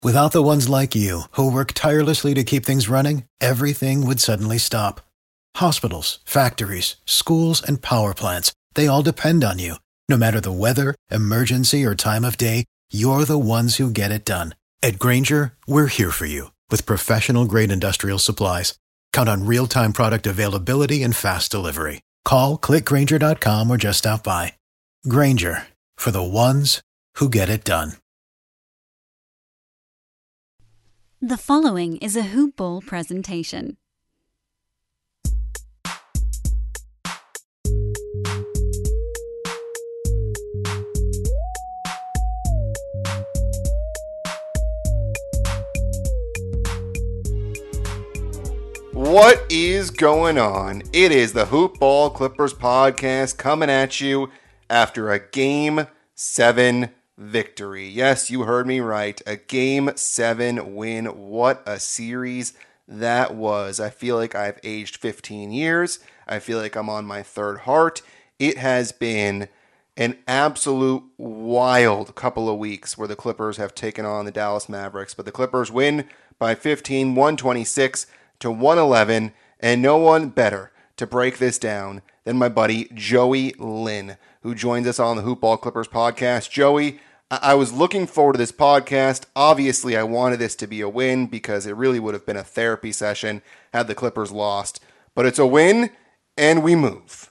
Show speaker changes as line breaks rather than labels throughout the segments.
Without the ones like you, who work tirelessly to keep things running, everything would suddenly stop. Hospitals, factories, schools, and power plants, they all depend on you. No matter the weather, emergency, or time of day, you're the ones who get it done. At Grainger, we're here for you with professional-grade industrial supplies. Count on real-time product availability and fast delivery. Call, clickgrainger.com, or just stop by. Grainger, for the ones who get it done.
The following is a Hoop Ball presentation.
What is going on? It is the Hoop Ball Clippers podcast coming at you after a Game 7 victory. Yes, you heard me right. A Game 7 win. What a series that was. I feel like I've aged 15 years. I feel like I'm on my third heart. It has been an absolute wild couple of weeks where the Clippers have taken on the Dallas Mavericks. But the Clippers win by 15, 126 to 111, and no one better to break this down than my buddy Joey Lynn, who joins us on the Hoop Ball Clippers podcast. Joey, I was looking forward to this podcast. Obviously, I wanted this to be a win because it really would have been a therapy session had the Clippers lost. But it's a win, and we move.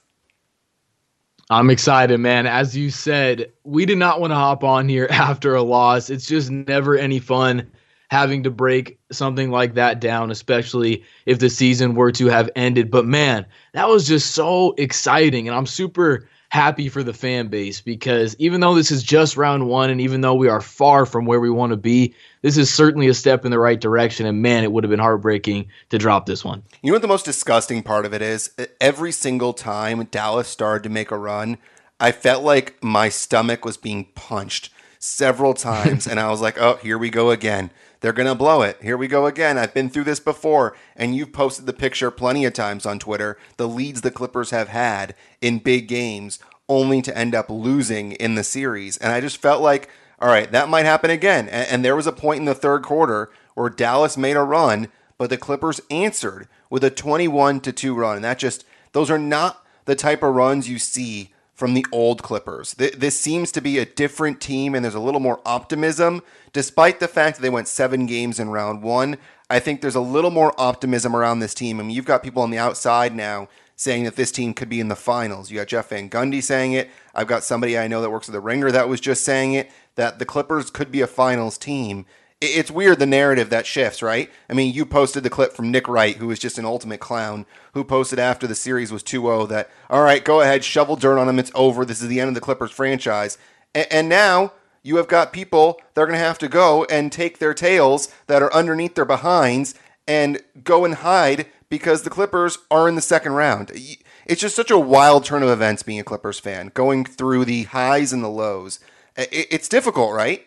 I'm excited, man. As you said, we did not want to hop on here after a loss. It's just never any fun having to break something like that down, especially if the season were to have ended. But man, that was just so exciting. And I'm super happy for the fan base because even though this is just round one and even though we are far from where we want to be, this is certainly a step in the right direction. And man, it would have been heartbreaking to drop this one.
You know what the most disgusting part of it is? Every single time Dallas started to make a run, I felt like my stomach was being punched several times. And I was like, oh, here we go again. They're going to blow it. Here we go again. I've been through this before. And you've posted the picture plenty of times on Twitter, the leads the Clippers have had in big games only to end up losing in the series. And I just felt like, all right, that might happen again. And there was a point in the third quarter where Dallas made a run, but the Clippers answered with a 21-2 run. And those are not the type of runs you see from the old Clippers. This seems to be a different team, and there's a little more optimism. Despite the fact that they went 7 games in round one, I think there's a little more optimism around this team. I mean, you've got people on the outside now saying that this team could be in the finals. You got Jeff Van Gundy saying it. I've got somebody I know that works at the Ringer that was just saying it, that the Clippers could be a finals team. It's weird, the narrative that shifts, right? I mean, you posted the clip from Nick Wright, who is just an ultimate clown, who posted after the series was 2-0 that, all right, go ahead, shovel dirt on them, it's over, this is the end of the Clippers franchise. And now you have got people that are going to have to go and take their tails that are underneath their behinds and go and hide because the Clippers are in the second round. It's just such a wild turn of events being a Clippers fan, going through the highs and the lows. It's difficult, right?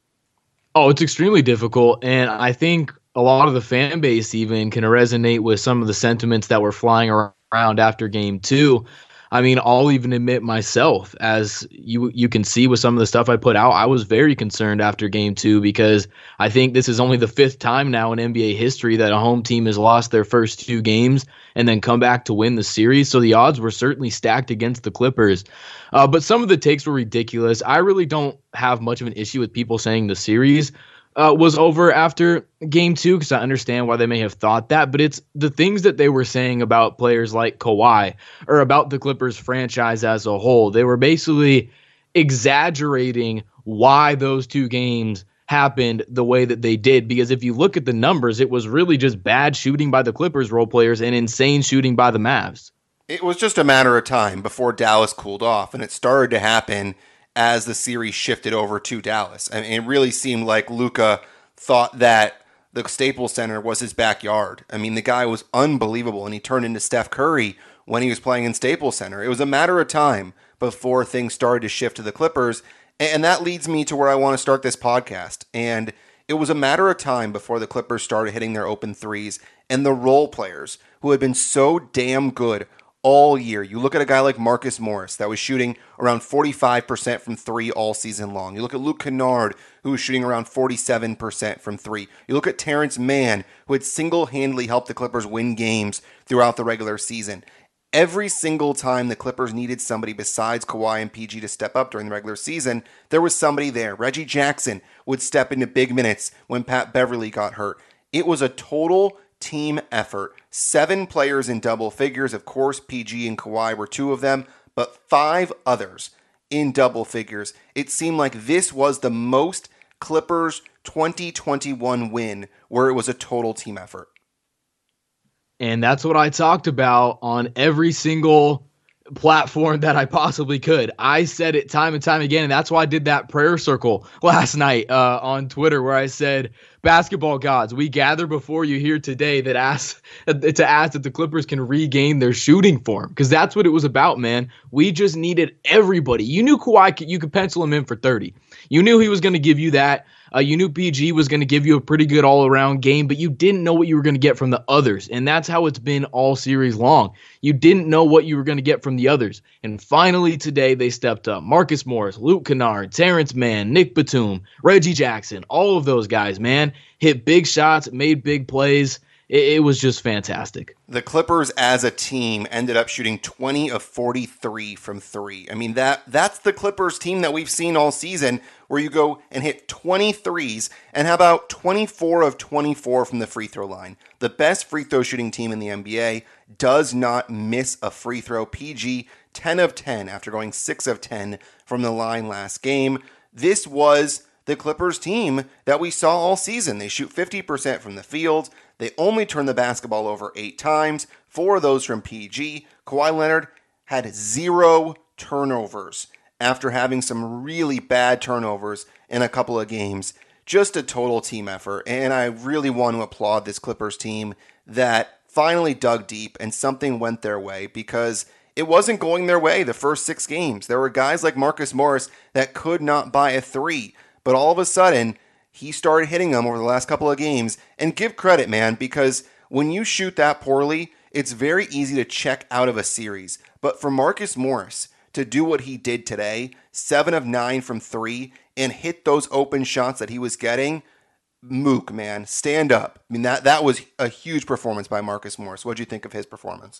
Oh, it's extremely difficult, and I think a lot of the fan base even can resonate with some of the sentiments that were flying around after Game 2. I mean, I'll even admit myself, as you can see with some of the stuff I put out, I was very concerned after Game 2 because I think this is only the 5th time now in NBA history that a home team has lost their first 2 games and then come back to win the series. So the odds were certainly stacked against the Clippers. But some of the takes were ridiculous. I really don't have much of an issue with people saying the series was over after Game 2 because I understand why they may have thought that, but it's the things that they were saying about players like Kawhi or about the Clippers franchise as a whole. They were basically exaggerating why those 2 games happened the way that they did, because if you look at the numbers, it was really just bad shooting by the Clippers role players and insane shooting by the Mavs.
It was just a matter of time before Dallas cooled off, and it started to happen as the series shifted over to Dallas. I mean, it really seemed like Luka thought that the Staples Center was his backyard. I mean, the guy was unbelievable, and he turned into Steph Curry when he was playing in Staples Center. It was a matter of time before things started to shift to the Clippers, and that leads me to where I want to start this podcast. And it was a matter of time before the Clippers started hitting their open threes, and the role players who had been so damn good all year. You look at a guy like Marcus Morris that was shooting around 45% from three all season long. You look at Luke Kennard, who was shooting around 47% from three. You look at Terrence Mann, who had single-handedly helped the Clippers win games throughout the regular season. Every single time the Clippers needed somebody besides Kawhi and PG to step up during the regular season, there was somebody there. Reggie Jackson would step into big minutes when Pat Beverly got hurt. It was a total team effort. 7 players in double figures. Of course, PG and Kawhi were 2 of them, but 5 others in double figures. It seemed like this was the most Clippers 2021 win where it was a total team effort.
And that's what I talked about on every single platform that I possibly could. I said it time and time again, and that's why I did that prayer circle last night on Twitter where I said, basketball gods, we gather before you here today to ask that the Clippers can regain their shooting form, because that's what it was about, man. We just needed everybody. You knew Kawhi, you could pencil him in for 30. You knew he was going to give you that. You knew PG was going to give you a pretty good all-around game, but you didn't know what you were going to get from the others, and that's how it's been all series long. You didn't know what you were going to get from the others, and finally today they stepped up. Marcus Morris, Luke Kennard, Terrence Mann, Nick Batum, Reggie Jackson, all of those guys, man, hit big shots, made big plays. It was just fantastic.
The Clippers as a team ended up shooting 20 of 43 from 3. I mean, that's the Clippers team that we've seen all season, where you go and hit 23s and how about 24 of 24 from the free throw line. The best free throw shooting team in the NBA does not miss a free throw. PG 10 of 10 after going 6 of 10 from the line last game. This was the Clippers team that we saw all season. They shoot 50% from the field. They only turn the basketball over 8 times, 4 of those from PG. Kawhi Leonard had 0 turnovers after having some really bad turnovers in a couple of games. Just a total team effort, and I really want to applaud this Clippers team that finally dug deep and something went their way, because it wasn't going their way the first 6 games. There were guys like Marcus Morris that could not buy a 3, but all of a sudden, he started hitting them over the last couple of games. And give credit, man, because when you shoot that poorly, it's very easy to check out of a series. But for Marcus Morris to do what he did today, 7 of 9 from 3, and hit those open shots that he was getting, Mook, man, stand up. I mean, that was a huge performance by Marcus Morris. What did you think of his performance?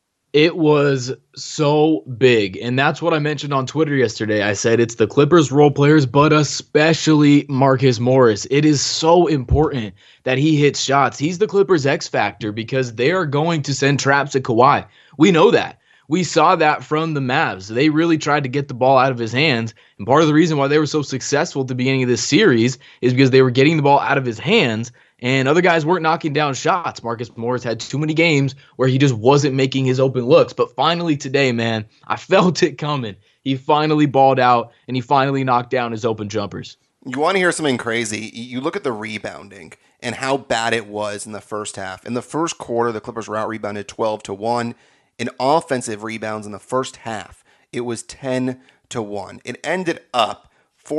It was so big, and that's what I mentioned on Twitter yesterday. I said it's the Clippers role players, but especially Marcus Morris. It is so important that he hits shots. He's the Clippers X factor, because they are going to send traps at Kawhi. We know that. We saw that from the Mavs. They really tried to get the ball out of his hands, and part of the reason why they were so successful at the beginning of this series is because they were getting the ball out of his hands, and other guys weren't knocking down shots. Marcus Morris had too many games where he just wasn't making his open looks. But finally today, man, I felt it coming. He finally balled out, and he finally knocked down his open jumpers.
You want to hear something crazy? You look at the rebounding and how bad it was in the first half. In the first quarter, the Clippers were out-rebounded 12-1. In offensive rebounds in the first half, it was 10-1. It ended up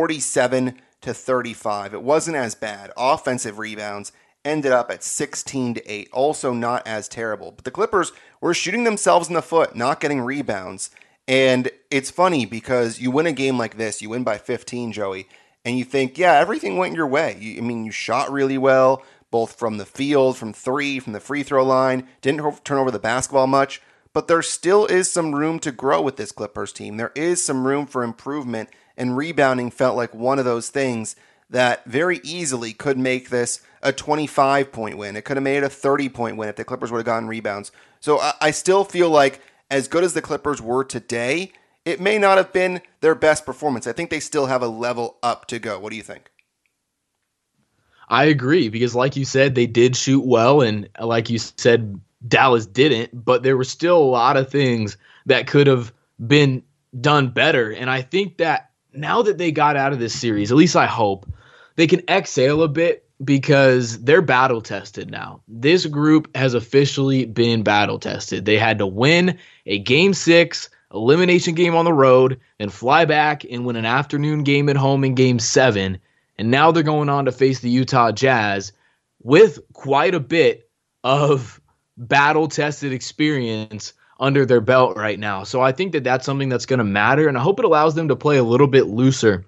47-35. It wasn't as bad. Offensive rebounds ended up at 16-8. Also not as terrible. But the Clippers were shooting themselves in the foot, not getting rebounds. And it's funny because you win a game like this, you win by 15, Joey, and you think, yeah, everything went your way. You shot really well, both from the field, from 3, from the free throw line, didn't turn over the basketball much. But there still is some room to grow with this Clippers team. There is some room for improvement, and rebounding felt like one of those things that very easily could make this a 25-point win. It could have made it a 30-point win if the Clippers would have gotten rebounds. So I still feel like as good as the Clippers were today, it may not have been their best performance. I think they still have a level up to go. What do you think?
I agree, because like you said, they did shoot well, and like you said, Dallas didn't, but there were still a lot of things that could have been done better. And I think that now that they got out of this series, at least I hope, they can exhale a bit, because they're battle tested now. This group has officially been battle tested. They had to win a Game 6 elimination game on the road, then fly back and win an afternoon game at home in Game 7. And now they're going on to face the Utah Jazz with quite a bit of battle-tested experience under their belt right now. So I think that that's something that's going to matter, and I hope it allows them to play a little bit looser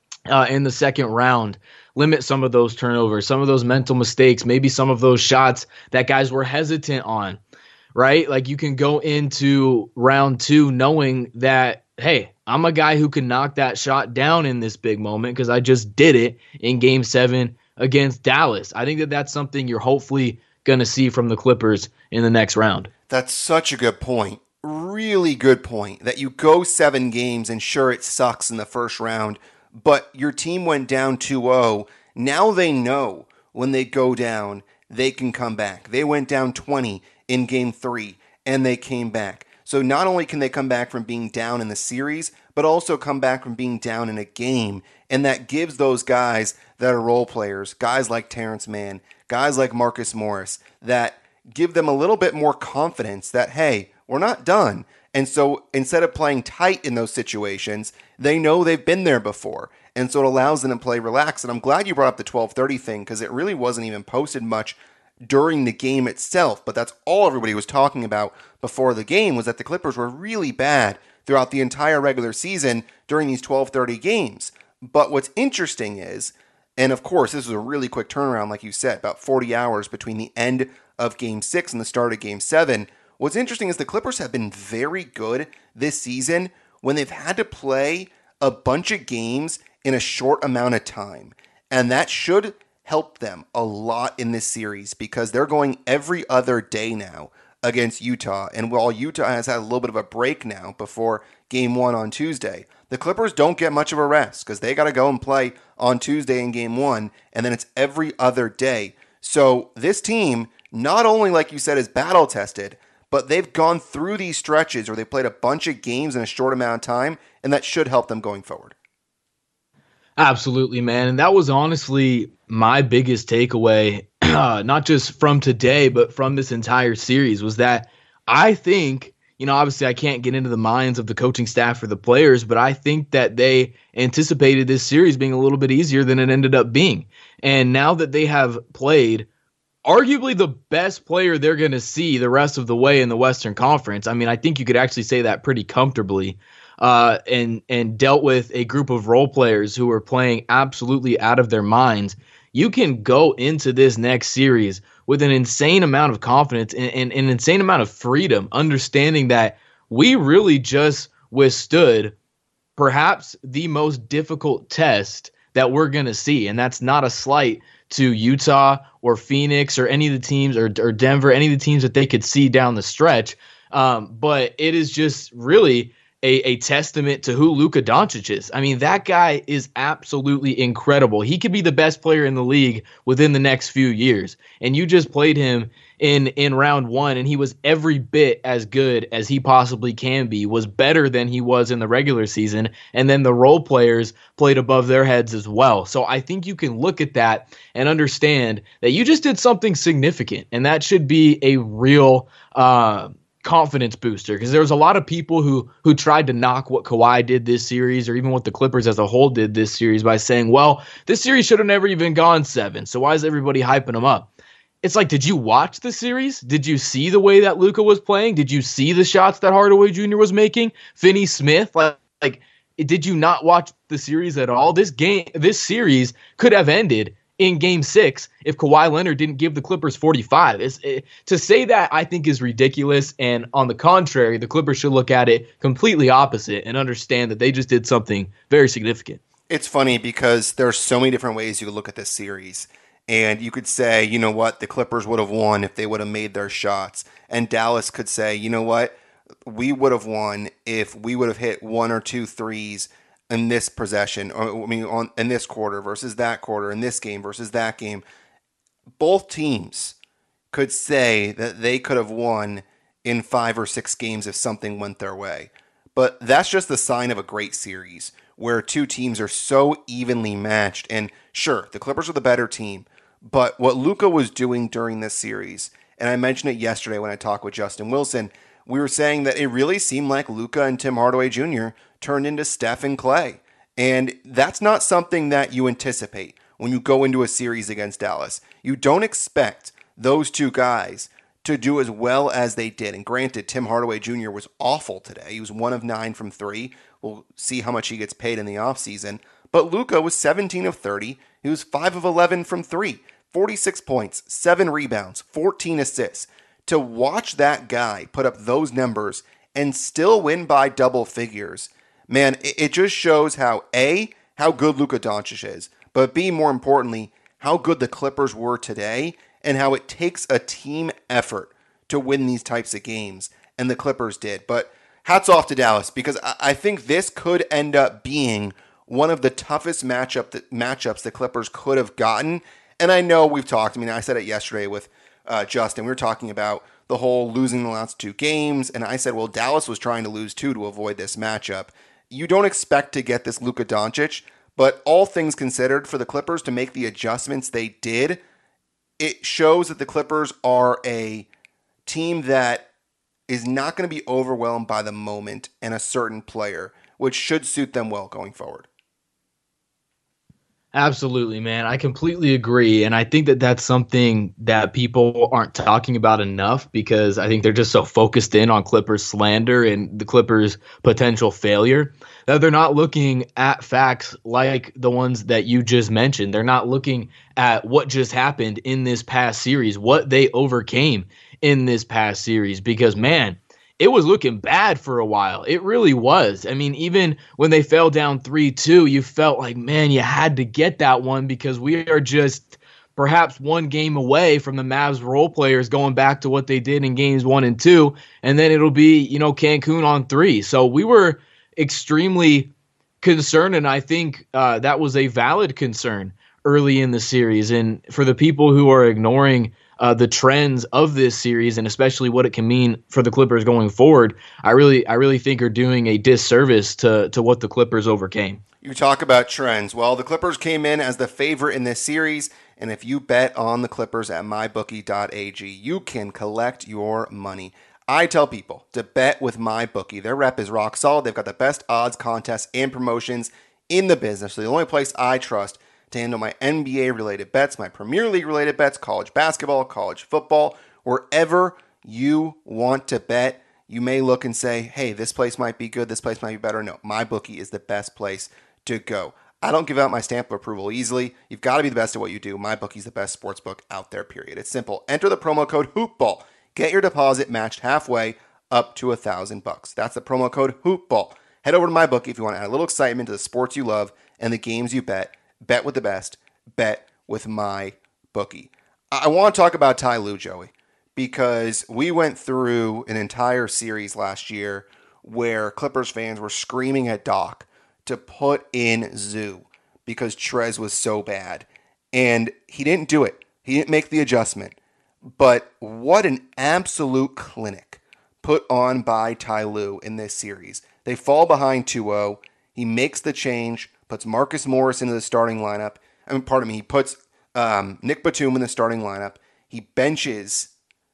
in the second round, limit some of those turnovers, some of those mental mistakes, maybe some of those shots that guys were hesitant on, right? Like, you can go into round 2 knowing that, hey, I'm a guy who can knock that shot down in this big moment because I just did it in Game 7 against Dallas. I think that that's something you're hopefully going to see from the Clippers in the next round.
That's such a good point. Really good point that you go 7 games and sure, it sucks in the first round, but your team went down 2-0. Now they know when they go down, they can come back. They went down 20 in Game 3, and they came back. So not only can they come back from being down in the series, but also come back from being down in a game. And that gives those guys that are role players, guys like Terrence Mann, guys like Marcus Morris, that give them a little bit more confidence that, hey, we're not done. And so instead of playing tight in those situations, they know they've been there before. And so it allows them to play relaxed. And I'm glad you brought up the 12:30 thing because it really wasn't even posted much during the game itself. But that's all everybody was talking about before the game, was that the Clippers were really bad throughout the entire regular season during these 12:30 games. But what's interesting is, and of course, this was a really quick turnaround, like you said, about 40 hours between the end of Game 6 and the start of Game 7. What's interesting is the Clippers have been very good this season when they've had to play a bunch of games in a short amount of time. And that should help them a lot in this series because they're going every other day now against Utah. And while Utah has had a little bit of a break now before Game 1 on Tuesday, the Clippers don't get much of a rest because they got to go and play on Tuesday in Game 1, and then it's every other day. So this team, not only, like you said, is battle-tested, but they've gone through these stretches where they played a bunch of games in a short amount of time, and that should help them going forward.
Absolutely, man. And that was honestly my biggest takeaway, not just from today, but from this entire series, was that I think, obviously I can't get into the minds of the coaching staff or the players, but I think that they anticipated this series being a little bit easier than it ended up being. And now that they have played arguably the best player they're going to see the rest of the way in the Western Conference, I mean, I think you could actually say that pretty comfortably, and dealt with a group of role players who are playing absolutely out of their minds, you can go into this next series with an insane amount of confidence and an insane amount of freedom, understanding that we really just withstood perhaps the most difficult test that we're going to see. And that's not a slight to Utah or Phoenix or any of the teams or Denver, any of the teams that they could see down the stretch. But it is just really a testament to who Luka Doncic is. I mean, that guy is absolutely incredible. He could be the best player in the league within the next few years. And you just played him in round 1, and he was every bit as good as he possibly can be, was better than he was in the regular season. And then the role players played above their heads as well. So I think you can look at that and understand that you just did something significant, and that should be a real confidence booster, because there was a lot of people who tried to knock what Kawhi did this series, or even what the Clippers as a whole did this series, by saying, well, this series should have never even gone 7, so why is everybody hyping them up? It's like, did you watch the series? Did you see the way that Luka was playing? Did you see the shots that Hardaway Jr. was making? Finney-Smith? Like, did you not watch the series at all? This series could have ended in Game 6 if Kawhi Leonard didn't give the Clippers 45. To say that, I think, is ridiculous. And on the contrary, the Clippers should look at it completely opposite and understand that they just did something very significant.
It's funny because there are so many different ways you could look at this series. And you could say, you know what, the Clippers would have won if they would have made their shots. And Dallas could say, you know what, we would have won if we would have hit 1 or 2 threes in this possession, or in this quarter versus that quarter, in this game versus that game. Both teams could say that they could have won in 5 or 6 games if something went their way. But that's just the sign of a great series, where two teams are so evenly matched. And sure, the Clippers are the better team, but what Luka was doing during this series, and I mentioned it yesterday when I talked with Justin Wilson, we were saying that it really seemed like Luka and Tim Hardaway Jr. turned into Steph and Clay. And that's not something that you anticipate when you go into a series against Dallas. You don't expect those two guys to do as well as they did. And granted, Tim Hardaway Jr. was awful today. He was 1 of 9 from 3. We'll see how much he gets paid in the offseason. But Luka was 17 of 30. He was 5 of 11 from 3. 46 points, 7 rebounds, 14 assists. To watch that guy put up those numbers and still win by double figures, man, it just shows how good Luka Doncic is, but B, more importantly, how good the Clippers were today and how it takes a team effort to win these types of games, and the Clippers did. But hats off to Dallas, because I think this could end up being one of the toughest matchups the Clippers could have gotten. And I know we've talked, I said it yesterday with Justin. We were talking about the whole losing the last 2 games, and I said, well, Dallas was trying to lose 2 to avoid this matchup. You don't expect to get this Luka Doncic, but all things considered, for the Clippers to make the adjustments they did, it shows that the Clippers are a team that is not going to be overwhelmed by the moment and a certain player, which should suit them well going forward.
Absolutely, man. I completely agree. And I think that that's something that people aren't talking about enough, because I think they're just so focused in on Clippers slander and the Clippers potential failure that they're not looking at facts like the ones that you just mentioned. They're not looking at what just happened in this past series, what they overcame in this past series, because, man, it was looking bad for a while. It really was. Even when they fell down 3-2, you felt like, man, you had to get that one, because we are just perhaps one game away from the Mavs role players going back to what they did in games 1 and 2. And then it'll be, Cancun on 3. So we were extremely concerned. And I think that was a valid concern early in the series. And for the people who are ignoring the trends of this series, and especially what it can mean for the Clippers going forward, I really think are doing a disservice to what the Clippers overcame.
You talk about trends. Well, the Clippers came in as the favorite in this series, and if you bet on the Clippers at mybookie.ag, you can collect your money. I tell people to bet with MyBookie. Their rep is rock solid. They've got the best odds, contests, and promotions in the business. So the only place I trust to handle my NBA-related bets, my Premier League-related bets, college basketball, college football, wherever you want to bet. You may look and say, hey, this place might be good, this place might be better. No, MyBookie is the best place to go. I don't give out my stamp of approval easily. You've got to be the best at what you do. MyBookie is the best sportsbook out there, period. It's simple. Enter the promo code HOOPBALL. Get your deposit matched halfway up to $1,000. That's the promo code HOOPBALL. Head over to MyBookie if you want to add a little excitement to the sports you love and the games you bet. Bet with the best. Bet with MyBookie. I want to talk about Ty Lue, Joey, because we went through an entire series last year where Clippers fans were screaming at Doc to put in Zoo because Trez was so bad. And he didn't do it. He didn't make the adjustment. But what an absolute clinic put on by Ty Lue in this series. They fall behind 2-0. He makes the change, puts Marcus Morris into the starting lineup. He puts Nick Batum in the starting lineup. He benches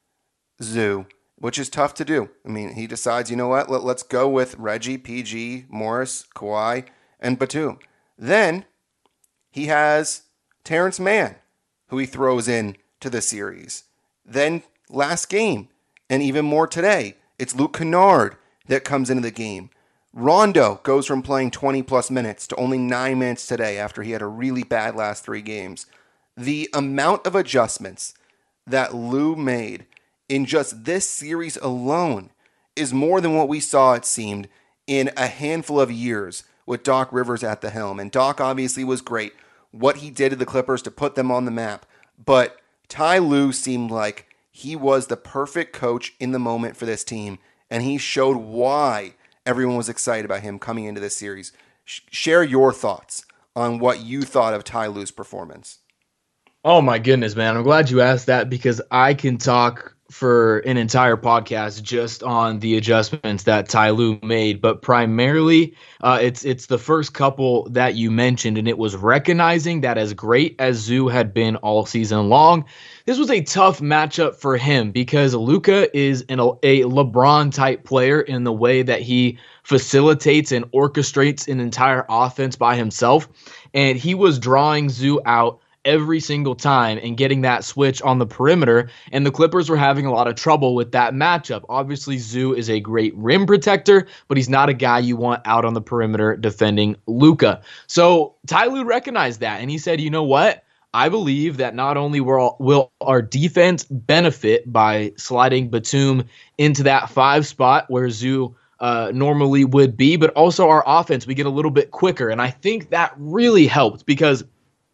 Zoo, which is tough to do. He decides, you know what, let's go with Reggie, PG, Morris, Kawhi, and Batum. Then he has Terrence Mann, who he throws in to the series. Then last game, and even more today, it's Luke Kennard that comes into the game. Rondo goes from playing 20-plus minutes to only 9 minutes today after he had a really bad last 3 games. The amount of adjustments that Lue made in just this series alone is more than what we saw, it seemed, in a handful of years with Doc Rivers at the helm. And Doc obviously was great, what he did to the Clippers to put them on the map. But Ty Lue seemed like he was the perfect coach in the moment for this team, and he showed why everyone was excited about him coming into this series. Share your thoughts on what you thought of Ty Lue's performance.
Oh my goodness, man. I'm glad you asked that, because I can talk for an entire podcast just on the adjustments that Ty Lue made. But primarily, it's the first couple that you mentioned, and it was recognizing that as great as Zoo had been all season long, this was a tough matchup for him because Luka is a LeBron-type player in the way that he facilitates and orchestrates an entire offense by himself, and he was drawing Zoo out every single time and getting that switch on the perimeter. And the Clippers were having a lot of trouble with that matchup. Obviously, Zoo is a great rim protector, but he's not a guy you want out on the perimeter defending Luka. So Ty Lue recognized that, and he said, you know what? I believe that not only will our defense benefit by sliding Batum into that 5 spot where Zoo normally would be, but also our offense, we get a little bit quicker. And I think that really helped because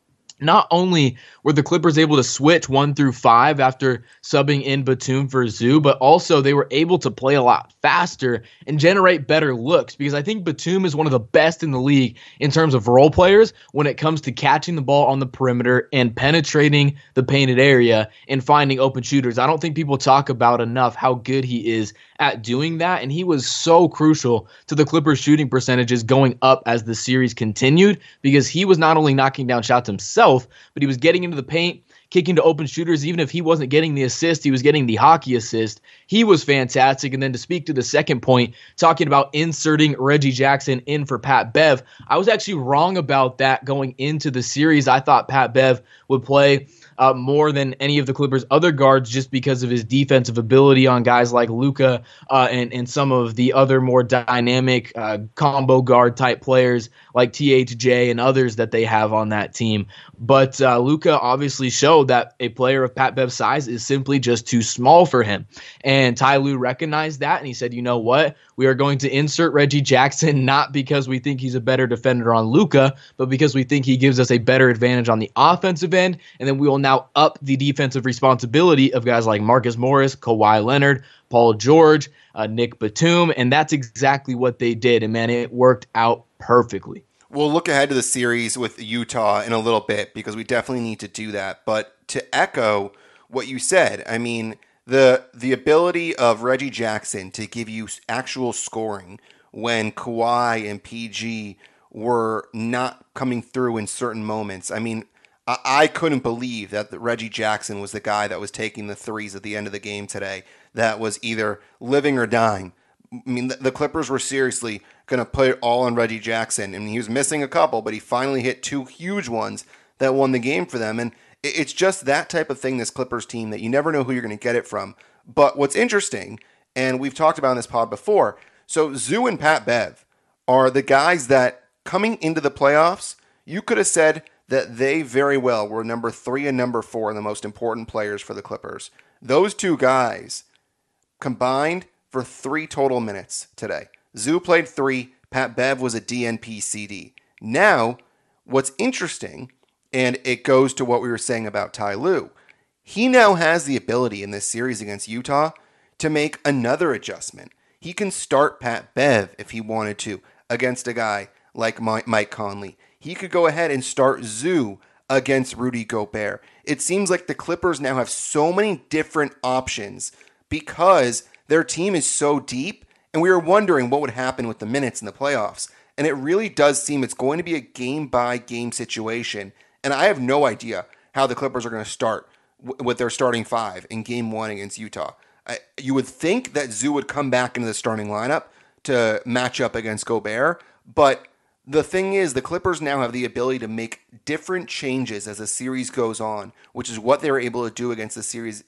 not only were the Clippers able to switch 1 through 5 after subbing in Batum for Zoo, but also they were able to play a lot faster and generate better looks, because I think Batum is one of the best in the league in terms of role players when it comes to catching the ball on the perimeter and penetrating the painted area and finding open shooters. I don't think people talk about enough how good he is at doing that, and he was so crucial to the Clippers shooting percentages going up as the series continued, because he was not only knocking down shots himself, but he was getting into the paint, kicking to open shooters. Even if he wasn't getting the assist, he was getting the hockey assist. He was fantastic. And then to speak to the second point, talking about inserting Reggie Jackson in for Pat Bev, I was actually wrong about that going into the series. I thought Pat Bev would play more than any of the Clippers' other guards just because of his defensive ability on guys like Luka and some of the other more dynamic combo guard type players like THJ and others that they have on that team. But Luka obviously showed that a player of Pat Bev's size is simply just too small for him. And Ty Lue recognized that, and he said, you know what? We are going to insert Reggie Jackson, not because we think he's a better defender on Luka, but because we think he gives us a better advantage on the offensive end. And then we will now up the defensive responsibility of guys like Marcus Morris, Kawhi Leonard, Paul George, Nick Batum. And that's exactly what they did. And man, it worked out perfectly.
We'll look ahead to the series with Utah in a little bit because we definitely need to do that. But to echo what you said, I mean, the ability of Reggie Jackson to give you actual scoring when Kawhi and PG were not coming through in certain moments. I mean, I couldn't believe that Reggie Jackson was the guy that was taking the threes at the end of the game today that was either living or dying. I mean, the Clippers were seriously going to put it all on Reggie Jackson. I mean, he was missing a couple, but he finally hit 2 huge ones that won the game for them. And it's just that type of thing, this Clippers team, that you never know who you're going to get it from. But what's interesting, and we've talked about in this pod before, so Zoo and Pat Bev are the guys that coming into the playoffs, you could have said that they very well were number 3 and number 4 the most important players for the Clippers. Those 2 guys combined for 3 total minutes today. Zoo played 3. Pat Bev was a DNP CD. Now, what's interesting, and it goes to what we were saying about Ty Lue, he now has the ability in this series against Utah to make another adjustment. He can start Pat Bev if he wanted to against a guy like Mike Conley. He could go ahead and start Zoo against Rudy Gobert. It seems like the Clippers now have so many different options because their team is so deep, and we were wondering what would happen with the minutes in the playoffs. And it really does seem it's going to be a game-by-game situation. And I have no idea how the Clippers are going to start with their starting 5 in Game 1 against Utah. You would think that Zoo would come back into the starting lineup to match up against Gobert, but the thing is, the Clippers now have the ability to make different changes as the series goes on, which is what they were able to do against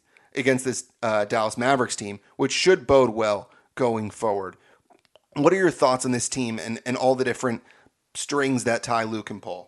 this Dallas Mavericks team, which should bode well going forward. What are your thoughts on this team and all the different strings that Ty Lue can pull?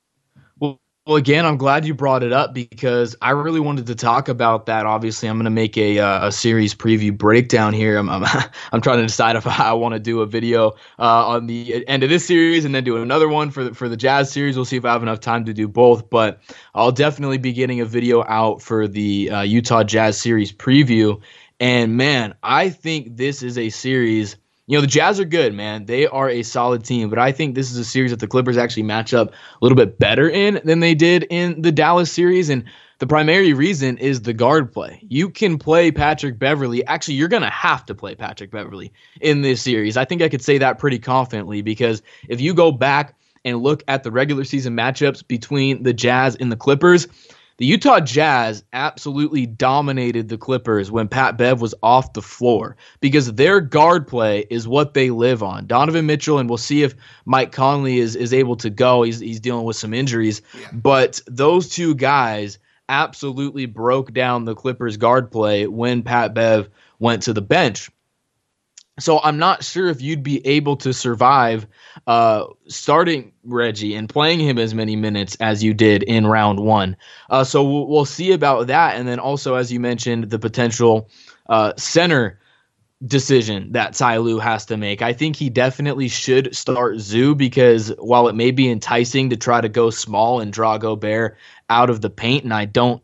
Well, again, I'm glad you brought it up because I really wanted to talk about that. Obviously, I'm going to make a series preview breakdown here. I'm trying to decide if I want to do a video on the end of this series and then do another one for the Jazz series. We'll see if I have enough time to do both, but I'll definitely be getting a video out for the Utah Jazz series preview. And man, I think this is a series. You know, the Jazz are good, man. They are a solid team, but I think this is a series that the Clippers actually match up a little bit better in than they did in the Dallas series, and the primary reason is the guard play. You can play Patrick Beverley. Actually, you're going to have to play Patrick Beverley in this series. I think I could say that pretty confidently because if you go back and look at the regular season matchups between the Jazz and the Clippers The Utah Jazz absolutely dominated the Clippers when Pat Bev was off the floor because their guard play is what they live on. Donovan Mitchell, and we'll see if Mike Conley is able to go. He's dealing with some injuries. Yeah. But those two guys absolutely broke down the Clippers guard play when Pat Bev went to the bench. So I'm not sure if you'd be able to survive starting Reggie and playing him as many minutes as you did in round one. So we'll see about that. And then also, as you mentioned, the potential center decision that Ty Lue has to make. I think he definitely should start Zoo because while it may be enticing to try to go small and draw Gobert out of the paint, and I don't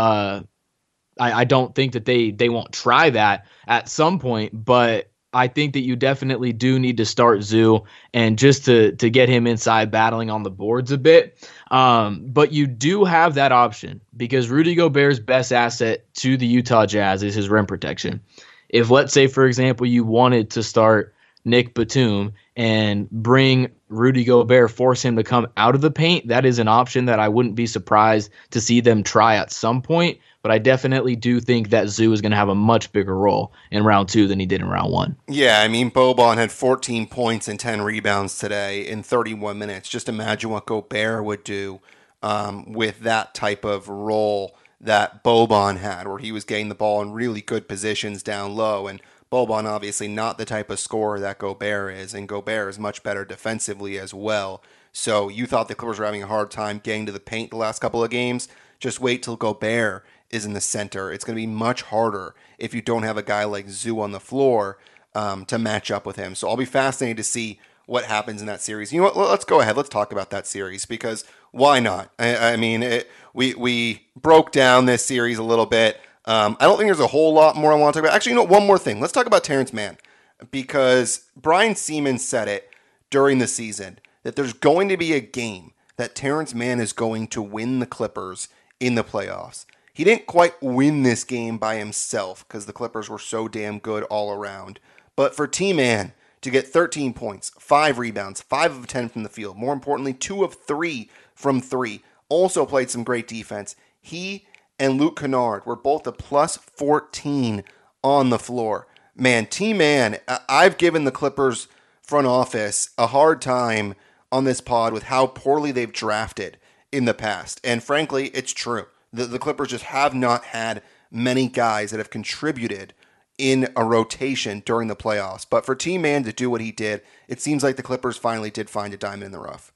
think that they won't try that at some point, but I think that you definitely do need to start Zoo and just to get him inside battling on the boards a bit. But you do have that option because Rudy Gobert's best asset to the Utah Jazz is his rim protection. If, let's say, for example, you wanted to start Nick Batum and bring Rudy Gobert, force him to come out of the paint, that is an option that I wouldn't be surprised to see them try at some point. But I definitely do think that Zoo is going to have a much bigger role in round two than he did in round one.
Yeah, I mean, Boban had 14 points and 10 rebounds today in 31 minutes. Just imagine what Gobert would do with that type of role that Boban had, where he was getting the ball in really good positions down low. And Boban obviously not the type of scorer that Gobert is, and Gobert is much better defensively as well. So you thought the Clippers were having a hard time getting to the paint the last couple of games. Just wait till Gobert is in the center. It's going to be much harder if you don't have a guy like Zoo on the floor to match up with him. So I'll be fascinated to see what happens in that series. You know what? Let's go ahead. Let's talk about that series because why not? I mean, we broke down this series a little bit. I don't think there's a whole lot more I want to talk about. Actually, you know, one more thing. Let's talk about Terrence Mann because Brian Siemens said it during the season that there's going to be a game that Terrence Mann is going to win the Clippers in the playoffs. He didn't quite win this game by himself because the Clippers were so damn good all around. But for T-Man to get 13 points, 5 rebounds, 5 of 10 from the field, more importantly, 2 of 3 from 3, also played some great defense. He and Luke Kennard were both a plus 14 on the floor. Man, T-Man, I've given the Clippers front office a hard time on this pod with how poorly they've drafted in the past. And frankly, it's true. The Clippers just have not had many guys that have contributed in a rotation during the playoffs. But for T-Man to do what he did, it seems like the Clippers finally did find a diamond in the rough.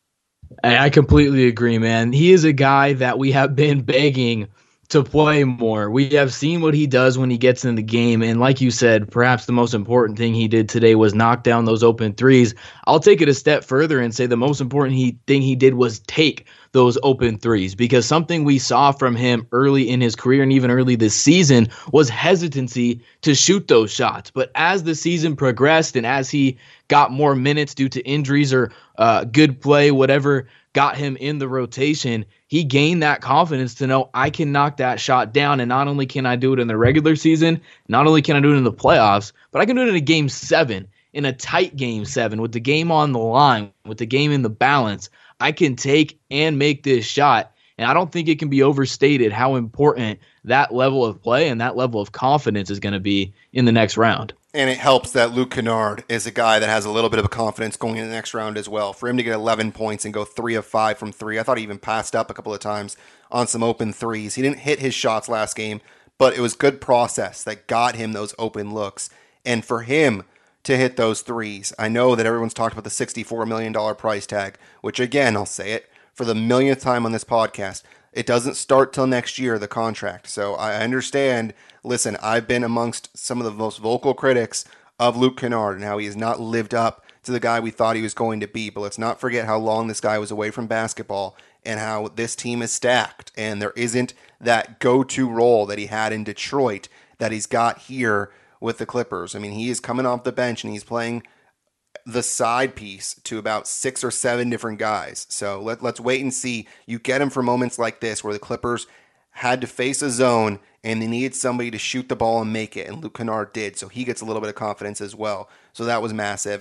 I completely agree, man. He is a guy that we have been begging to play more. We have seen what he does when he gets in the game. And like you said, perhaps the most important thing he did today was knock down those open threes. I'll take it a step further and say the most important thing he did was take those open threes, because something we saw from him early in his career and even early this season was hesitancy to shoot those shots. But as the season progressed and as he got more minutes due to injuries or good play, whatever got him in the rotation, he gained that confidence to know I can knock that shot down. And not only can I do it in the regular season, not only can I do it in the playoffs, but I can do it in a game 7, in a tight game 7, with the game on the line, with the game in the balance. I can take and make this shot. And I don't think it can be overstated how important that level of play and that level of confidence is going to be in the next round.
And it helps that Luke Kennard is a guy that has a little bit of a confidence going in the next round as well. For him to get 11 points and go 3 of 5 from 3, I thought he even passed up a couple of times on some open threes. He didn't hit his shots last game, but it was good process that got him those open looks. And for him to hit those threes, I know that everyone's talked about the $64 million price tag, which again, I'll say it for the millionth time on this podcast, it doesn't start till next year, the contract. So I understand. Listen, I've been amongst some of the most vocal critics of Luke Kennard and how he has not lived up to the guy we thought he was going to be. But let's not forget how long this guy was away from basketball and how this team is stacked. And there isn't that go-to role that he had in Detroit that he's got here with the Clippers. I mean, he is coming off the bench and he's playing the side piece to about 6 or 7 different guys. So let's wait and see. You get him for moments like this where the Clippers had to face a zone and they needed somebody to shoot the ball and make it, and Luke Kennard did, so he gets a little bit of confidence as well. So that was massive. And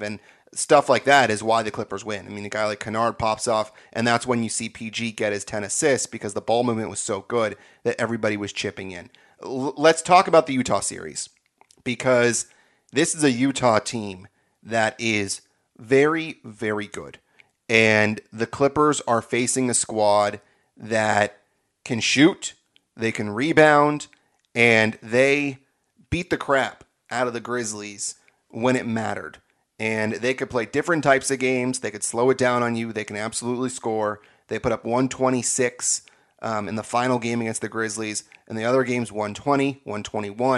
Stuff like that is why the Clippers win. I mean, a guy like Kennard pops off, and that's when you see PG get his 10 assists because the ball movement was so good that everybody was chipping in. Let's talk about the Utah series because this is a Utah team that is very, very good. And the Clippers are facing a squad that can shoot, they can rebound, and they beat the crap out of the Grizzlies when it mattered. And they could play different types of games. They could slow it down on you. They can absolutely score. They put up 126 in the final game against the Grizzlies. And the other games, 120, 121,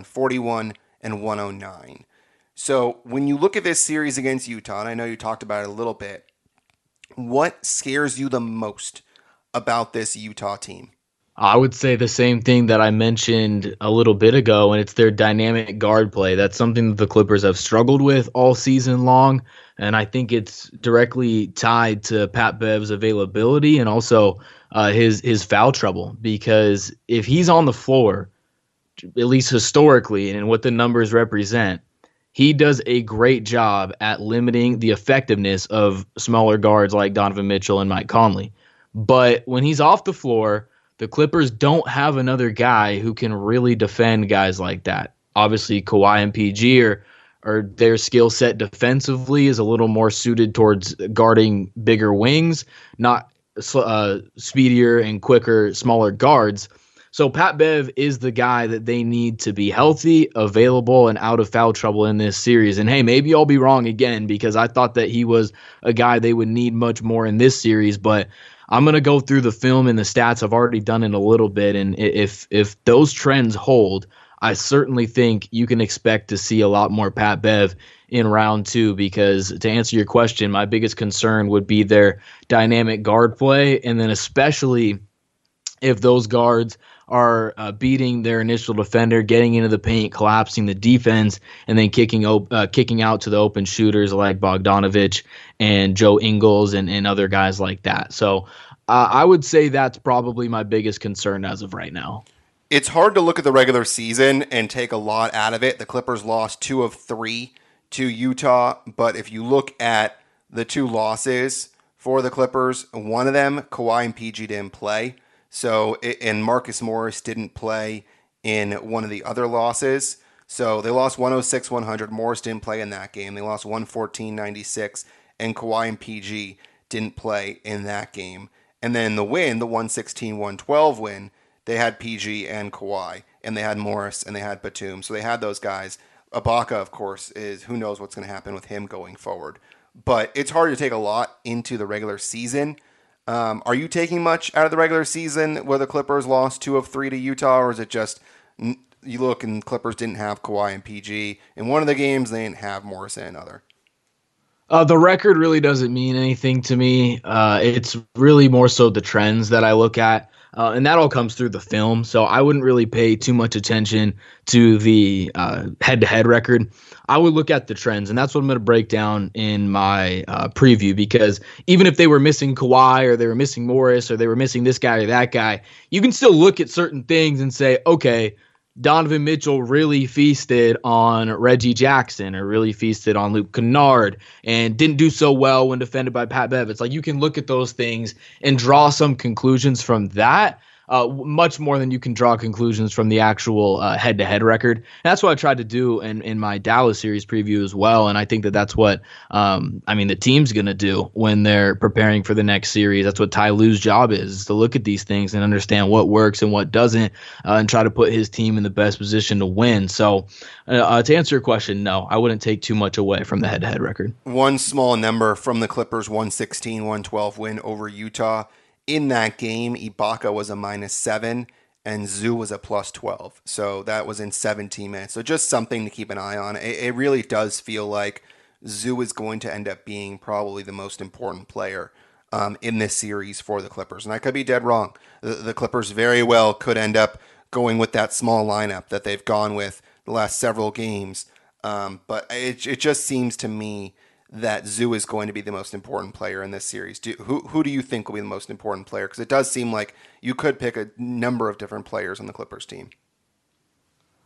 141, and 109. So when you look at this series against Utah, and I know you talked about it a little bit, what scares you the most about this Utah team?
I would say the same thing that I mentioned a little bit ago, and it's their dynamic guard play. That's something that the Clippers have struggled with all season long, and I think it's directly tied to Pat Bev's availability and also his foul trouble. Because if he's on the floor, at least historically, and what the numbers represent, he does a great job at limiting the effectiveness of smaller guards like Donovan Mitchell and Mike Conley. But when he's off the floor, the Clippers don't have another guy who can really defend guys like that. Obviously, Kawhi and PG or their skill set defensively is a little more suited towards guarding bigger wings, not speedier and quicker, smaller guards. So Pat Bev is the guy that they need to be healthy, available, and out of foul trouble in this series. And hey, maybe I'll be wrong again because I thought that he was a guy they would need much more in this series, but I'm going to go through the film and the stats. I've already done it a little bit, and if those trends hold, I certainly think you can expect to see a lot more Pat Bev in round two because to answer your question, my biggest concern would be their dynamic guard play, and then especially if those guards are beating their initial defender, getting into the paint, collapsing the defense, and then kicking out to the open shooters like Bogdanovich and Joe Ingles and other guys like that. So I would say that's probably my biggest concern as of right now.
It's hard to look at the regular season and take a lot out of it. The Clippers lost 2 of 3 to Utah, but if you look at the 2 losses for the Clippers, one of them, Kawhi and PG didn't play. So, and Marcus Morris didn't play in one of the other losses. So they lost 106-100. Morris didn't play in that game. They lost 114-96, and Kawhi and PG didn't play in that game. And then the win, the 116-112 win, they had PG and Kawhi, and they had Morris, and they had Batum. So they had those guys. Ibaka, of course, is who knows what's going to happen with him going forward. But it's hard to take a lot into the regular season. Are you taking much out of the regular season where the Clippers lost 2 of 3 to Utah, or is it just you look and Clippers didn't have Kawhi and PG in one of the games, they didn't have Morris in another?
The record really doesn't mean anything to me. It's really more so the trends that I look at, and that all comes through the film. So I wouldn't really pay too much attention to the head-to-head record. I would look at the trends, and that's what I'm going to break down in my preview, because even if they were missing Kawhi or they were missing Morris or they were missing this guy or that guy, you can still look at certain things and say, okay, Donovan Mitchell really feasted on Reggie Jackson or really feasted on Luke Kennard and didn't do so well when defended by Pat Bev. It's like you can look at those things and draw some conclusions from that. Much more than you can draw conclusions from the actual head-to-head record. And that's what I tried to do in my Dallas series preview as well, and I think that that's what the team's going to do when they're preparing for the next series. That's what Ty Lue's job is to look at these things and understand what works and what doesn't, and try to put his team in the best position to win. So to answer your question, no, I wouldn't take too much away from the head-to-head record.
One small number from the Clippers' 116-112 win over Utah. In that game, Ibaka was a -7 and Zoo was a +12. So that was in 17 minutes. So just something to keep an eye on. It really does feel like Zoo is going to end up being probably the most important player in this series for the Clippers. And I could be dead wrong. The Clippers very well could end up going with that small lineup that they've gone with the last several games. But it just seems to me that Zoo is going to be the most important player in this series. Who do you think will be the most important player? Because it does seem like you could pick a number of different players on the Clippers team.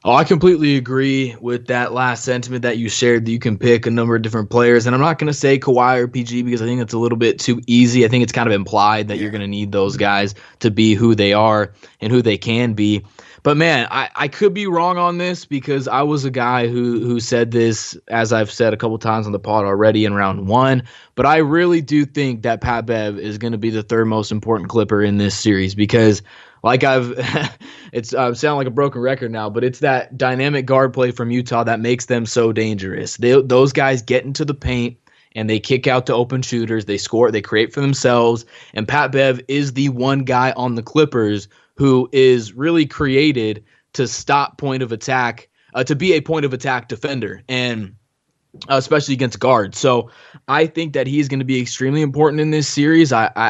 Oh, I completely agree with that last sentiment that you shared, that you can pick a number of different players. And I'm not going to say Kawhi or PG because I think that's a little bit too easy. I think it's kind of implied that you're going to need those guys to be who they are and who they can be. But man, I could be wrong on this because I was a guy who said this, as I've said a couple times on the pod already, in round one. But I really do think that Pat Bev is going to be the third most important Clipper in this series because like it's sound like a broken record now, but it's that dynamic guard play from Utah that makes them so dangerous. Those guys get into the paint and they kick out to open shooters. They score, they create for themselves. And Pat Bev is the one guy on the Clippers who is really created to stop point of attack, to be a point of attack defender, and especially against guards. So I think that he's going to be extremely important in this series.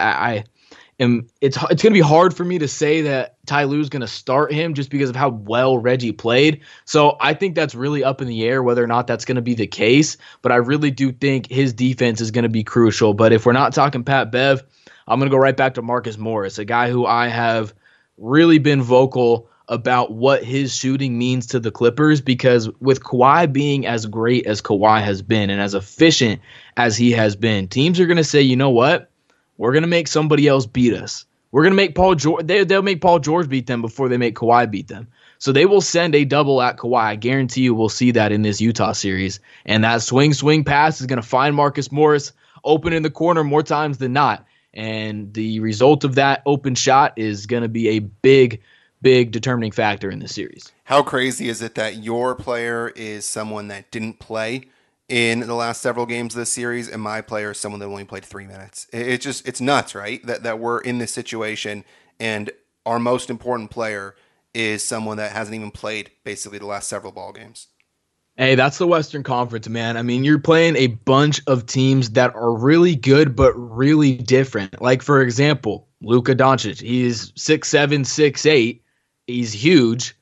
And it's going to be hard for me to say that Ty Lue's going to start him just because of how well Reggie played. So I think that's really up in the air whether or not that's going to be the case. But I really do think his defense is going to be crucial. But if we're not talking Pat Bev, I'm going to go right back to Marcus Morris, a guy who I have really been vocal about what his shooting means to the Clippers, because with Kawhi being as great as Kawhi has been and as efficient as he has been, teams are going to say, you know what? We're going to make somebody else beat us. We're going to make Paul George. They'll make Paul George beat them before they make Kawhi beat them. So they will send a double at Kawhi. I guarantee you we'll see that in this Utah series. And that swing pass is going to find Marcus Morris open in the corner more times than not. And the result of that open shot is going to be a big determining factor in this series.
How crazy is it that your player is someone that didn't play in the last several games of this series, and my player is someone that only played 3 minutes? It's nuts, right? That we're in this situation, and our most important player is someone that hasn't even played basically the last several ball games.
Hey, that's the Western Conference, man. I mean, you're playing a bunch of teams that are really good, but really different. Like, for example, Luka Doncic. He's 6'7", 6'8". He's huge,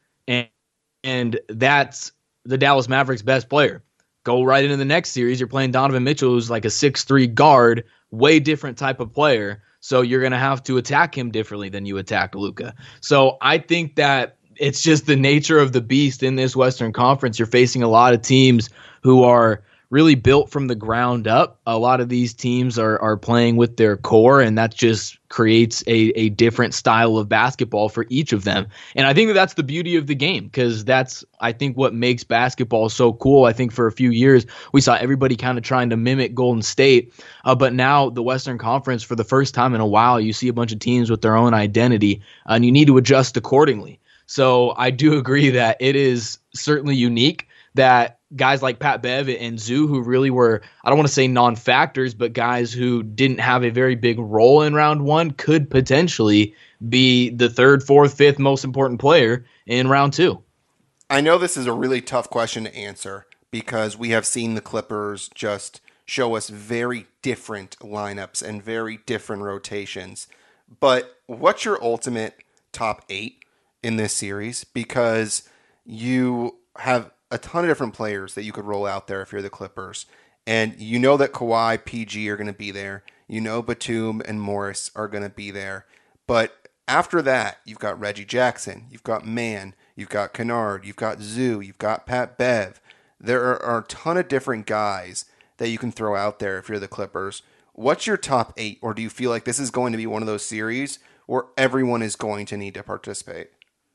and that's the Dallas Mavericks' best player. Go right into the next series. You're playing Donovan Mitchell, who's like a 6'3" guard, way different type of player. So you're going to have to attack him differently than you attack Luka. So I think that it's just the nature of the beast in this Western Conference. You're facing a lot of teams who are really built from the ground up. A lot of these teams are playing with their core, and that just creates a different style of basketball for each of them. And I think that that's the beauty of the game, because that's, I think, what makes basketball so cool. I think for a few years, we saw everybody kind of trying to mimic Golden State, but now the Western Conference, for the first time in a while, you see a bunch of teams with their own identity, and you need to adjust accordingly. So I do agree that it is certainly unique that guys like Pat Bev and Zoo, who really were, I don't want to say non-factors, but guys who didn't have a very big role in round one, could potentially be the third, fourth, fifth most important player in round two.
I know this is a really tough question to answer because we have seen the Clippers just show us very different lineups and very different rotations. But what's your ultimate top 8 in this series? Because you have a ton of different players that you could roll out there if you're the Clippers. And you know that Kawhi, PG are going to be there. You know Batum and Morris are going to be there. But after that, you've got Reggie Jackson, you've got Mann, you've got Kennard, you've got Zoo, you've got Pat Bev. There are a ton of different guys that you can throw out there if you're the Clippers. What's your top 8? Or do you feel like this is going to be one of those series where everyone is going to need to participate?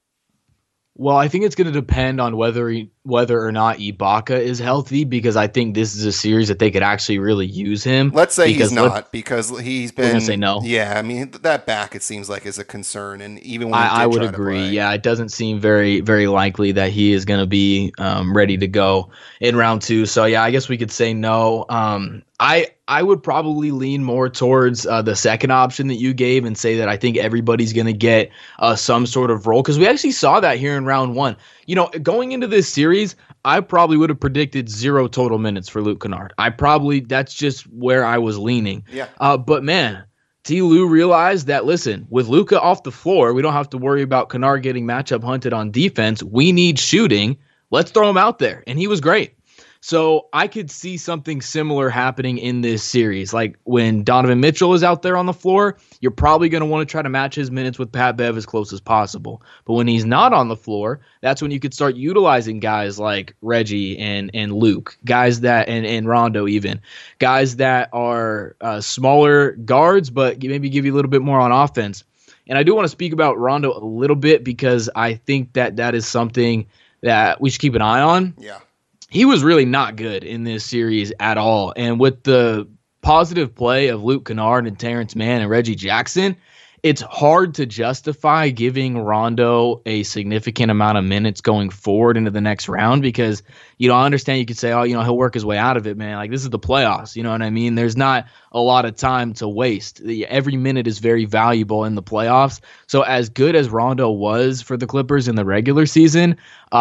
Well, I think it's going to depend on whether or not Ibaka is healthy, because I think this is a series that they could actually really use him.
Let's say he's not, because he's been.
We're going to say no.
Yeah, I mean, that back, it seems like, is a concern. And even when
I would agree. Yeah, it doesn't seem very, very likely that he is going to be ready to go in round two. So, yeah, I guess we could say no. I would probably lean more towards the second option that you gave and say that I think everybody's going to get some sort of role, because we actually saw that here in round one. You know, going into this series, I probably would have predicted 0 total minutes for Luke Kennard. That's just where I was leaning.
Yeah.
But man, T. Lue realized that, listen, with Luka off the floor, we don't have to worry about Kennard getting matchup hunted on defense. We need shooting. Let's throw him out there. And he was great. So I could see something similar happening in this series. Like when Donovan Mitchell is out there on the floor, you're probably going to want to try to match his minutes with Pat Bev as close as possible. But when he's not on the floor, that's when you could start utilizing guys like Reggie and Luke, guys that and Rondo even, guys that are smaller guards, but maybe give you a little bit more on offense. And I do want to speak about Rondo a little bit because I think that is something that we should keep an eye on.
Yeah.
He was really not good in this series at all. And with the positive play of Luke Kennard and Terrence Mann and Reggie Jackson, it's hard to justify giving Rondo a significant amount of minutes going forward into the next round because, I understand you could say, he'll work his way out of it, man. Like, this is the playoffs, you know what I mean? There's not a lot of time to waste. Every minute is very valuable in the playoffs. So as good as Rondo was for the Clippers in the regular season,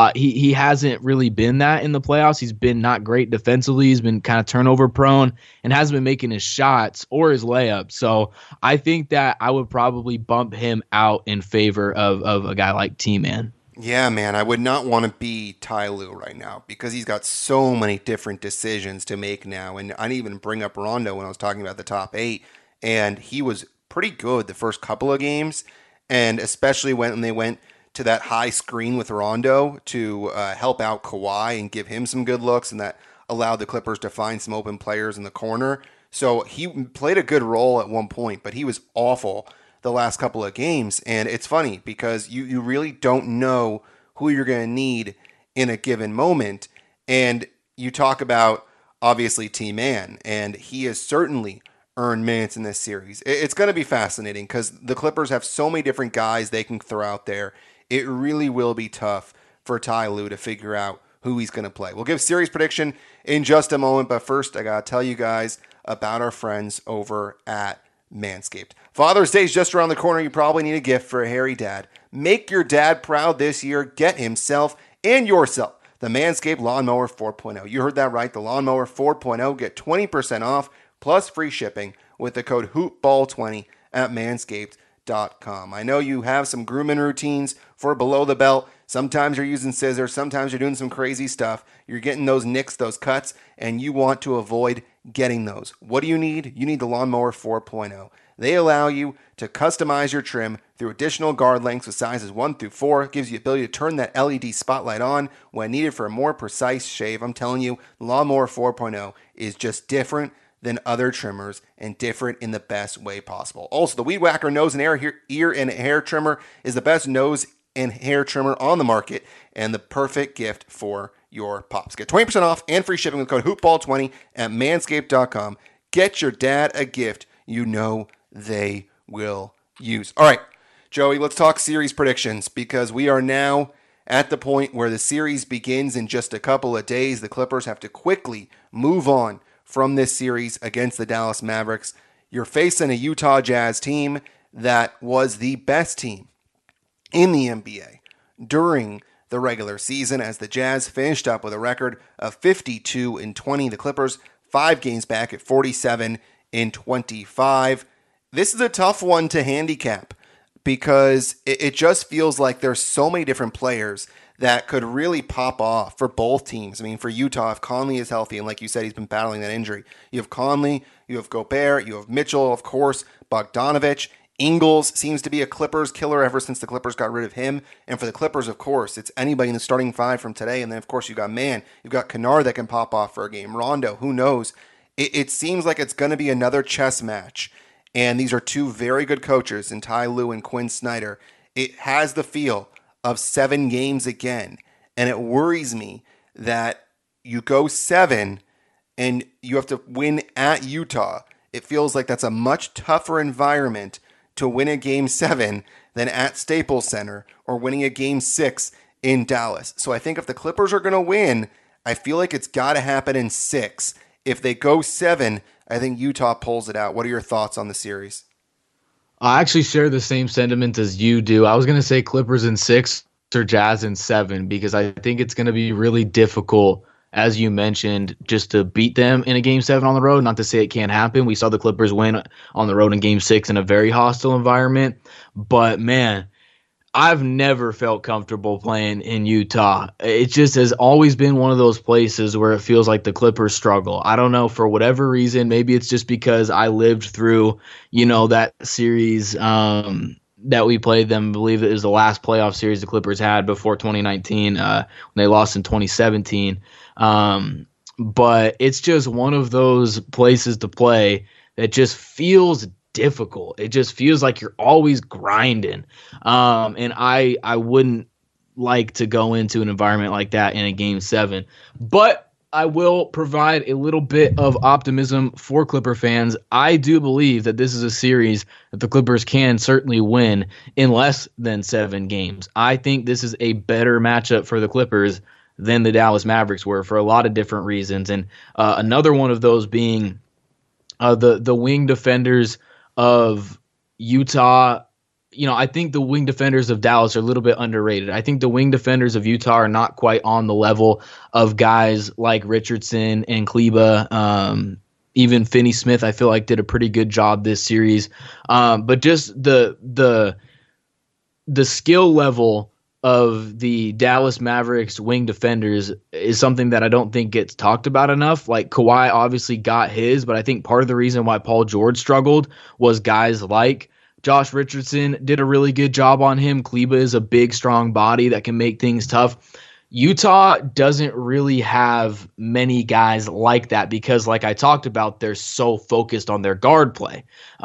he hasn't really been that in the playoffs. He's been not great defensively. He's been kind of turnover prone and hasn't been making his shots or his layups. So I think that I would probably bump him out in favor of a guy like T-Man.
Yeah, man, I would not want to be Ty Lue right now because he's got so many different decisions to make now. And I didn't even bring up Rondo when I was talking about the top 8. And he was pretty good the first couple of games. And especially when they went to that high screen with Rondo to help out Kawhi and give him some good looks. And that allowed the Clippers to find some open players in the corner. So he played a good role at one point, but he was awful the last couple of games. And it's funny because you really don't know who you're going to need in a given moment. And you talk about, obviously, T-Man, and he has certainly earned minutes in this series. It's going to be fascinating because the Clippers have so many different guys they can throw out there. It really will be tough for Ty Lue to figure out who he's going to play. We'll give series prediction in just a moment, but first I got to tell you guys about our friends over at Manscaped. Father's Day is just around the corner. You probably need a gift for a hairy dad. Make your dad proud this year. Get himself and yourself the Manscaped Lawnmower 4.0. You heard that right, the Lawnmower 4.0. Get 20% off plus free shipping with the code HoopBall20 at manscaped.com. I know you have some grooming routines for below the belt. Sometimes you're using scissors. Sometimes you're doing some crazy stuff. You're getting those nicks, those cuts, and you want to avoid getting those. What do you need? You need the Lawnmower 4.0. They allow you to customize your trim through additional guard lengths with sizes 1 through 4. It gives you the ability to turn that LED spotlight on when needed for a more precise shave. I'm telling you, Lawnmower 4.0 is just different than other trimmers and different in the best way possible. Also, the Weed Whacker nose and ear and hair trimmer is the best nose and hair trimmer on the market and the perfect gift for your pops. Get 20% off and free shipping with code HoopBall20 at manscaped.com. Get your dad a gift you know they will use. All right, Joey, let's talk series predictions because we are now at the point where the series begins in just a couple of days. The Clippers have to quickly move on from this series against the Dallas Mavericks. You're facing a Utah Jazz team that was the best team in the NBA during the regular season as the Jazz finished up with a record of 52-20. The Clippers 5 games back at 47-25. This is a tough one to handicap because it just feels like there's so many different players that could really pop off for both teams. I mean, for Utah, if Conley is healthy, and like you said, he's been battling that injury, you have Conley, you have Gobert, you have Mitchell, of course, Bogdanovich. Ingles seems to be a Clippers killer ever since the Clippers got rid of him. And for the Clippers, of course, it's anybody in the starting 5 from today. And then, of course, you've got you've got Kennard that can pop off for a game. Rondo, who knows? It seems like it's going to be another chess match. And these are two very good coaches in Ty Lue and Quinn Snyder. It has the feel of 7 games again. And it worries me that you go 7 and you have to win at Utah. It feels like that's a much tougher environment to win a game 7 than at Staples Center or winning a game 6 in Dallas. So I think if the Clippers are going to win, I feel like it's got to happen in 6. If they go 7, I think Utah pulls it out. What are your thoughts on the series?
I actually share the same sentiment as you do. I was going to say Clippers in 6 or Jazz in 7 because I think it's going to be really difficult, as you mentioned, just to beat them in a game 7 on the road. Not to say it can't happen. We saw the Clippers win on the road in game 6 in a very hostile environment. But, man, I've never felt comfortable playing in Utah. It just has always been one of those places where it feels like the Clippers struggle. I don't know, for whatever reason. Maybe it's just because I lived through, that series that we played them. I believe it was the last playoff series the Clippers had before 2019 when they lost in 2017. But it's just one of those places to play that just feels difficult. It just feels like you're always grinding. And I wouldn't like to go into an environment like that in a game 7. But I will provide a little bit of optimism for Clipper fans. I do believe that this is a series that the Clippers can certainly win in less than 7 games. I think this is a better matchup for the Clippers than the Dallas Mavericks were for a lot of different reasons. And another one of those being the wing defenders of Utah. I think the wing defenders of Dallas are a little bit underrated. I think the wing defenders of Utah are not quite on the level of guys like Richardson and Kleba. Even Finney-Smith, I feel like, did a pretty good job this series. But just the skill level of the Dallas Mavericks wing defenders is something that I don't think gets talked about enough. Like, Kawhi obviously got his, but I think part of the reason why Paul George struggled was guys like Josh Richardson did a really good job on him. Kleba is a big, strong body that can make things tough. Utah doesn't really have many guys like that because, like I talked about, they're so focused on their guard play.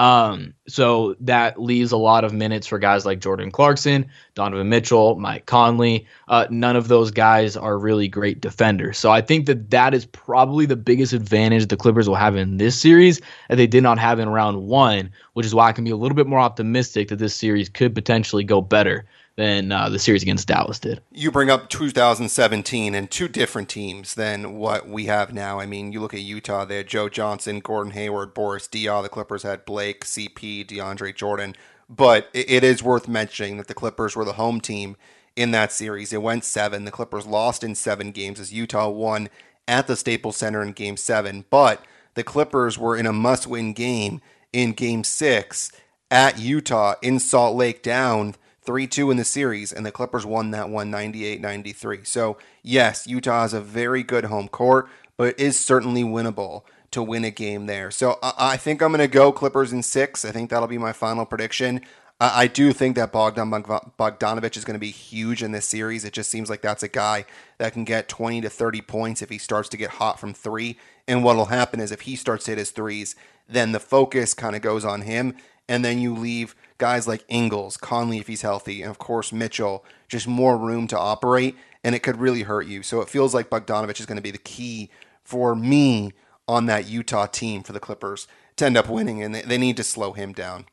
So that leaves a lot of minutes for guys like Jordan Clarkson, Donovan Mitchell, Mike Conley. None of those guys are really great defenders. So I think that is probably the biggest advantage the Clippers will have in this series that they did not have in round 1, which is why I can be a little bit more optimistic that this series could potentially go better than the series against Dallas did.
You bring up 2017 and 2 different teams than what we have now. I mean, you look at Utah, they had Joe Johnson, Gordon Hayward, Boris Diaw. The Clippers had Blake, CP, DeAndre Jordan. But it is worth mentioning that the Clippers were the home team in that series. It went 7. The Clippers lost in 7 games as Utah won at the Staples Center in Game 7. But the Clippers were in a must-win game in Game 6 at Utah in Salt Lake, down 3-2 in the series, and the Clippers won that one 98-93. So, yes, Utah has a very good home court, but it is certainly winnable to win a game there. So I think I'm going to go Clippers in 6. I think that'll be my final prediction. I do think that Bogdan Bogdanovic is going to be huge in this series. It just seems like that's a guy that can get 20 to 30 points if he starts to get hot from 3. And what will happen is if he starts to hit his threes, then the focus kind of goes on him, and then you leave guys like Ingles, Conley if he's healthy, and of course Mitchell, just more room to operate, and it could really hurt you. So it feels like Bogdanovic is going to be the key for me on that Utah team for the Clippers to end up winning, and they need to slow him down.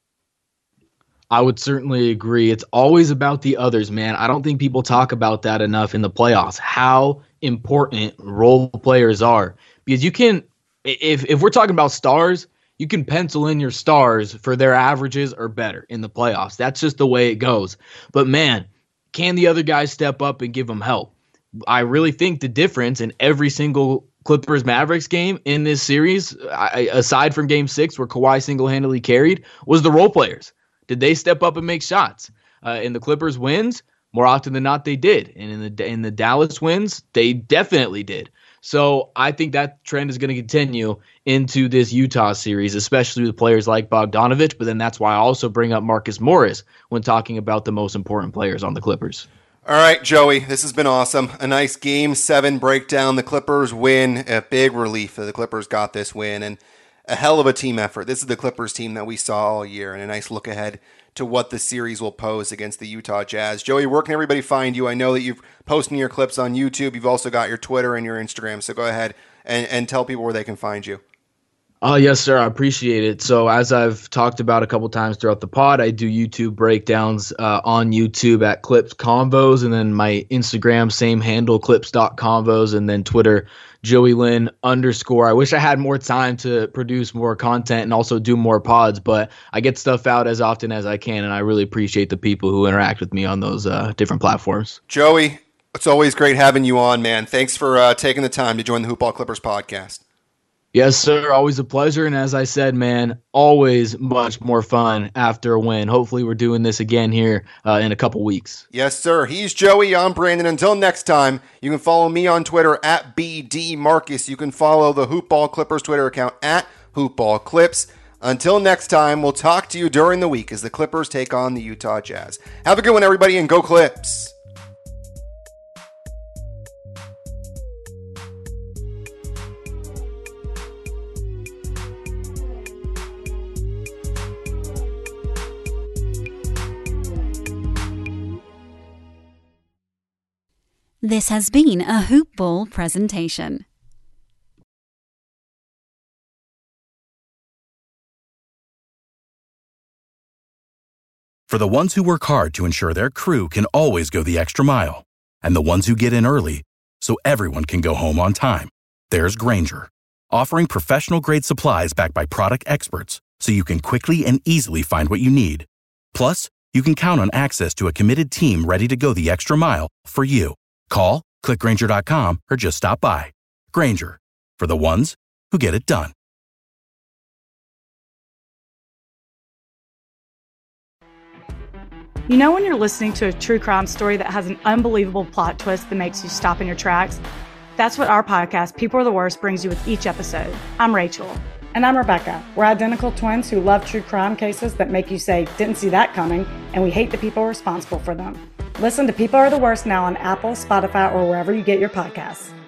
I would certainly agree. It's always about the others, man. I don't think people talk about that enough in the playoffs, how important role players are. Because you can, if we're talking about stars, you can pencil in your stars for their averages or better in the playoffs. That's just the way it goes. But man, can the other guys step up and give them help? I really think the difference in every single Clippers Mavericks game in this series, aside from Game 6 where Kawhi single-handedly carried, was the role players. Did they step up and make shots? In the Clippers wins, more often than not, they did. And in the Dallas wins, they definitely did. So I think that trend is going to continue into this Utah series, especially with players like Bogdanovic. But then that's why I also bring up Marcus Morris when talking about the most important players on the Clippers.
All right, Joey, this has been awesome. A nice Game 7 breakdown. The Clippers win. A big relief that the Clippers got this win, and a hell of a team effort. This is the Clippers team that we saw all year, and a nice look ahead to what the series will pose against the Utah Jazz. Joey, where can everybody find you? I know that you've posting your clips on YouTube. You've also got your Twitter and your Instagram, so go ahead and tell people where they can find you.
Oh, yes, sir. I appreciate it. So as I've talked about a couple times throughout the pod, I do YouTube breakdowns on YouTube at Clips Convos, and then my Instagram, same handle, clips.convos, and then Twitter, JoeyLynn_. I wish I had more time to produce more content and also do more pods, but I get stuff out as often as I can, and I really appreciate the people who interact with me on those different platforms.
Joey, it's always great having you on, man. Thanks for taking the time to join the Hoop Ball Clippers podcast.
Yes, sir. Always a pleasure. And as I said, man, always much more fun after a win. Hopefully we're doing this again here in a couple weeks.
Yes, sir. He's Joey. I'm Brandon. Until next time, you can follow me on Twitter at BDMarcus. You can follow the Hoopball Clippers Twitter account at HoopballClips. Until next time, we'll talk to you during the week as the Clippers take on the Utah Jazz. Have a good one, everybody, and go Clips.
This has been a Hoop Ball presentation.
For the ones who work hard to ensure their crew can always go the extra mile, and the ones who get in early so everyone can go home on time, there's Grainger, offering professional-grade supplies backed by product experts so you can quickly and easily find what you need. Plus, you can count on access to a committed team ready to go the extra mile for you. Call, click Grainger.com, or just stop by. Grainger, for the ones who get it done.
You know when you're listening to a true crime story that has an unbelievable plot twist that makes you stop in your tracks? That's what our podcast, People Are the Worst, brings you with each episode. I'm Rachel.
And I'm Rebecca. We're identical twins who love true crime cases that make you say, didn't see that coming, and we hate the people responsible for them. Listen to People Are the Worst now on Apple, Spotify, or wherever you get your podcasts.